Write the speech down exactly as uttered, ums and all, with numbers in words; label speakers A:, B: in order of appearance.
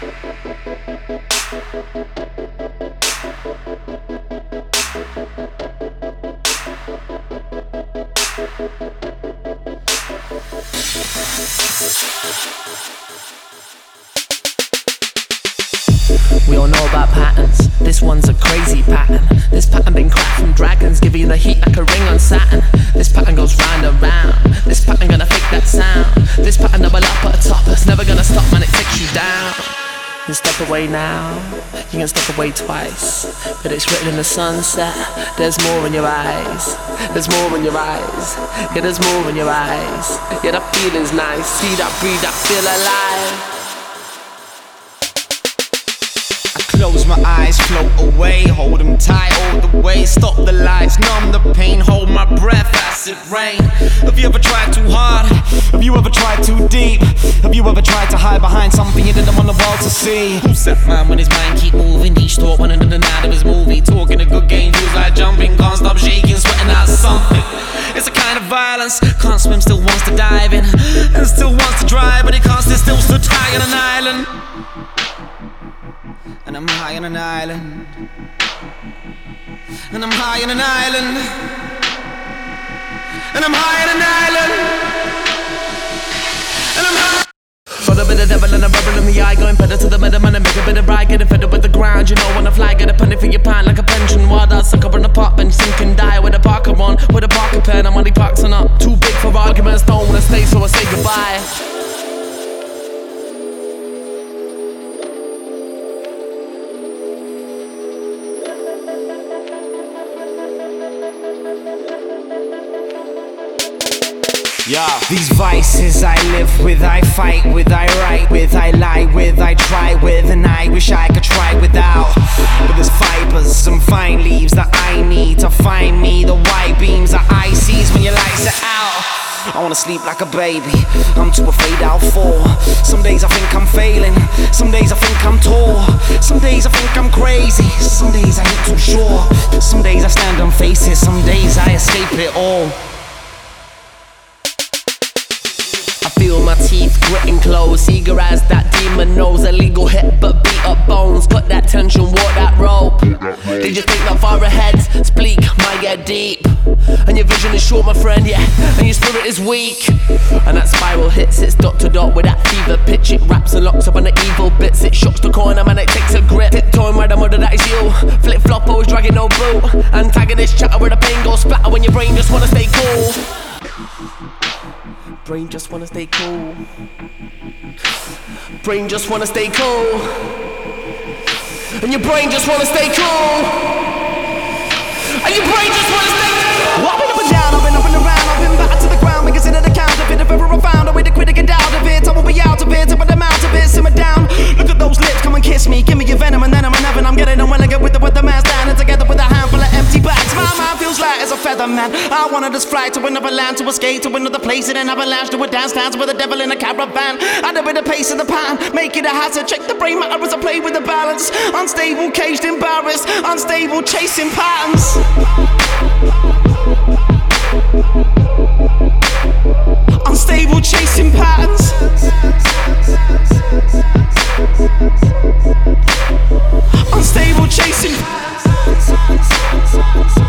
A: We all know about patterns, this one's a crazy pattern. This pattern been cracked from dragons, give you the heat like a ring on Saturn. This pattern goes round and round, this pattern gonna fake that sound. This pattern double up at the top, it's never gonna stop man, it takes you down. You step away now, you can step away twice, but it's written in the sunset, there's more in your eyes. There's more in your eyes, yeah there's more in your eyes. Yeah that feeling's nice, see that breathe, that feel alive.
B: Close my eyes, float away, hold them tight all the way. Stop the lights, numb the pain, hold my breath as it rain. Have you ever tried too hard? Have you ever tried too deep? Have you ever tried to hide behind something you didn't want the world to see? Who's that man when his mind keep moving? Each thought one under the night of his movie. Talking a good game, feels like jumping. Can't stop shaking, sweating out something. It's a kind of violence. Can't swim, still wants to dive in. And still wants to drive, but he can't stay still, so tired on an island. And I'm high on an island. And I'm high on an island. And I'm high on an island. And I'm high.
A: Got a bit of devil and a rubber in the eye, going better to the middle man and make a bit of ride. Getting fed up with the ground, you know when I fly, get a penny for your pan like a pension. Wild out sucker in a park bench, sink and die with a Parker on, with a Parker pen. I'm only parks on up, too big for arguments, don't wanna stay, so I say goodbye.
B: Yeah. These vices I live with, I fight with, I write with, I lie with, I try with, and I wish I could try without. But there's fibers, some fine leaves that I need to find me. The white beams that I sees when your lights are out. I wanna sleep like a baby, I'm too afraid I'll fall. Some days I think I'm failing, some days I think I'm tall. Some days I think I'm crazy, some days I ain't too sure. Some days I stand on faces, some days I escape it all.
A: Feel my teeth gritting close, eager as that demon knows. Illegal hit but beat up bones, cut that tension, walk that rope. Did you think that far ahead? Bleak might get deep, and your vision is short my friend, yeah, and your spirit is weak. And that spiral hits, it's dot to dot with that fever pitch. It wraps and locks up on the evil bits, it shocks the corner man, it takes a grip. Tiptoeing right the mother that is you, flip flop always dragging no boot. Antagonist chatter where the pain goes splatter when your brain just wanna stay cool. Brain just wanna stay cool. Brain just wanna stay cool. And your brain just wanna stay cool. And your brain just wanna stay cool.
C: I've been up and down, I've been up and around, I've been back to the ground, making it an account of it. If ever I found a way to quit and get out of it, I will be out of it, up at the mount of it, simmer down. Look at those lips, come and kiss me, give me your venom, and then I'm in heaven. I'm getting on when I get with the with the man standing together with a handful of empty bags. My mind feels light as a feather, man. I wanna just fly to another land, to escape to another place, in an avalanche, to a dance dance with a devil in a caravan. Add a bit of pace in the pan, make it a hazard. Check the brain matter as I play with the balance. Unstable, caged, embarrassed, unstable, chasing patterns. Unstable, chasing patterns. Unstable, chasing patterns.